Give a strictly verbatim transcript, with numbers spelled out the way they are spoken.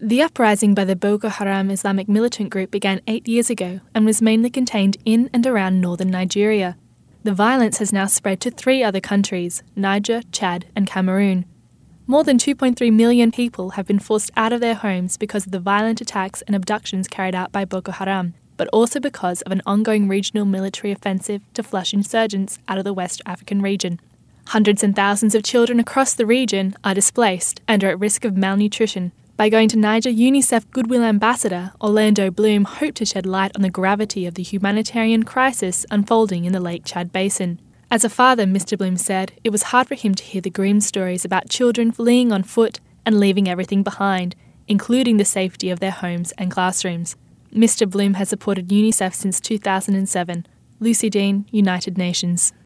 The uprising by the Boko Haram Islamic militant group began eight years ago and was mainly contained in and around northern Nigeria. The violence has now spread to three other countries, Niger, Chad and Cameroon. More than two point three million people have been forced out of their homes because of the violent attacks and abductions carried out by Boko Haram, but also because of an ongoing regional military offensive to flush insurgents out of the West African region. Hundreds and thousands of children across the region are displaced and are at risk of malnutrition. By going to Niger, UNICEF Goodwill Ambassador Orlando Bloom hoped to shed light on the gravity of the humanitarian crisis unfolding in the Lake Chad Basin. As a father, Mister Bloom said, it was hard for him to hear the grim stories about children fleeing on foot and leaving everything behind, including the safety of their homes and classrooms. Mister Bloom has supported UNICEF since two thousand seven. Lucy Dean, United Nations.